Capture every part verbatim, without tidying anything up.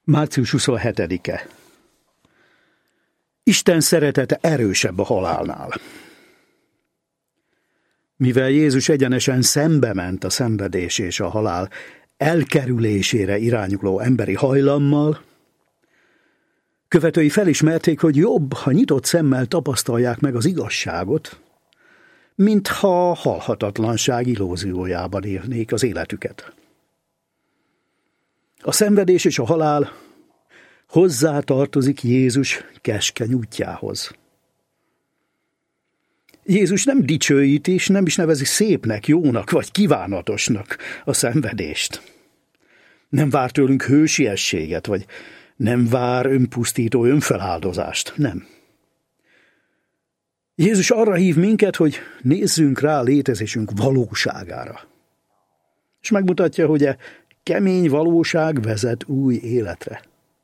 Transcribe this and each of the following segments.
március huszonhetedike. Isten szeretete erősebb a halálnál. Mivel Jézus egyenesen szembe ment a szenvedés és a halál elkerülésére irányuló emberi hajlammal, követői felismerték, hogy jobb, ha nyitott szemmel tapasztalják meg az igazságot, mint ha halhatatlanság illúziójában élnék az életüket. A szenvedés és a halál hozzá tartozik Jézus keskeny útjához. Jézus nem dicsőíti, és nem is nevezi szépnek, jónak vagy kívánatosnak a szenvedést. Nem vár tőlünk hősiességet, vagy nem vár önpusztító önfeláldozást, nem. Jézus arra hív minket, hogy nézzünk rá létezésünk valóságára. És megmutatja, hogy a kemény valóság vezet új életre.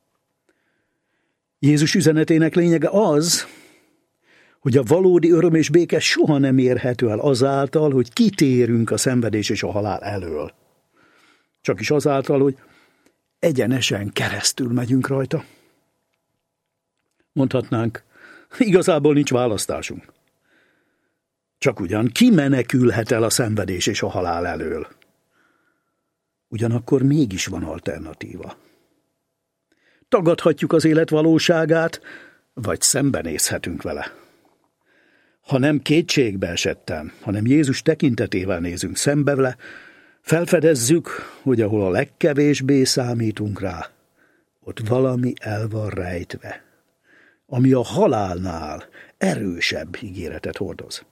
Jézus üzenetének lényege az, hogy a valódi öröm és béke soha nem érhető el azáltal, hogy kitérünk a szenvedés és a halál elől. Csak is azáltal, hogy egyenesen keresztül megyünk rajta. Mondhatnánk, igazából nincs választásunk. Csak ugyan ki menekülhet el a szenvedés és a halál elől? Ugyanakkor mégis van alternatíva. Tagadhatjuk az élet valóságát, vagy szembenézhetünk vele. Ha nem kétségbe esetten, hanem Jézus tekintetével nézünk szembe vele, felfedezzük, hogy ahol a legkevésbé számítunk rá, ott valami el van rejtve, ami a halálnál erősebb ígéretet hordoz.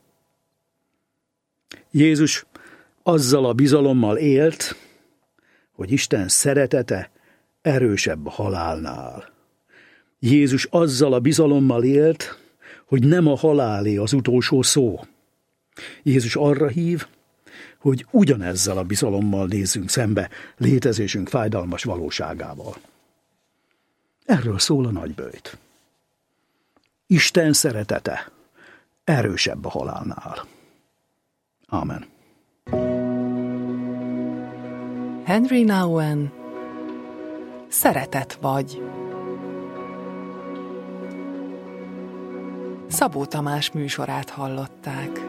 Jézus azzal a bizalommal élt, hogy Isten szeretete erősebb a halálnál. Jézus azzal a bizalommal élt, hogy nem a halálé az utolsó szó. Jézus arra hív, hogy ugyanezzel a bizalommal nézzünk szembe létezésünk fájdalmas valóságával. Erről szól a nagyböjt. Isten szeretete erősebb a halálnál. Ámen. Henry Nouwen, Szeretet vagy. Szabó Tamás műsorát hallották.